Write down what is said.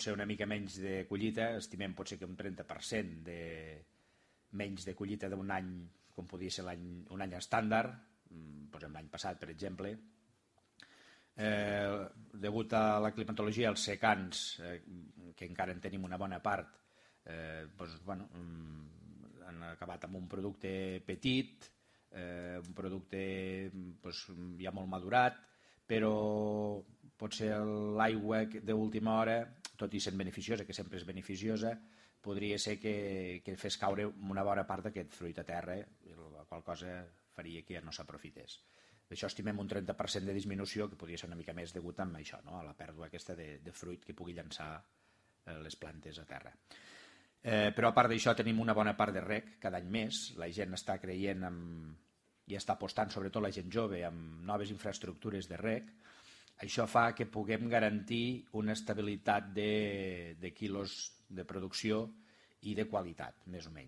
potser una mica menys de collita, estimem potser que un 30% menys de collita d'un any, com podria ser un any estàndard, posem l'any passat, per exemple. Degut a la climatologia, els secans, que encara en tenim una bona part, han acabat amb un producte petit, un producte ja molt madurat, però potser l'aigua d'última hora, tot i sent beneficiosa, que sempre és beneficiosa, podria ser que fes caure una bona part d'aquest fruit a terra, la qual cosa faria que ja no s'aprofités. D'això estimem un 30% de disminució, que podria ser una mica més degut a això, a la pèrdua aquesta de fruit que pugui llançar les plantes a terra. Però a part d'això tenim una bona part de reg cada any més. La gent està creient i està apostant, sobretot la gent jove, amb noves infraestructures de reg. Això fa que puguem garantir una estabilitat de quilos de producció i de qualitat, més o menys.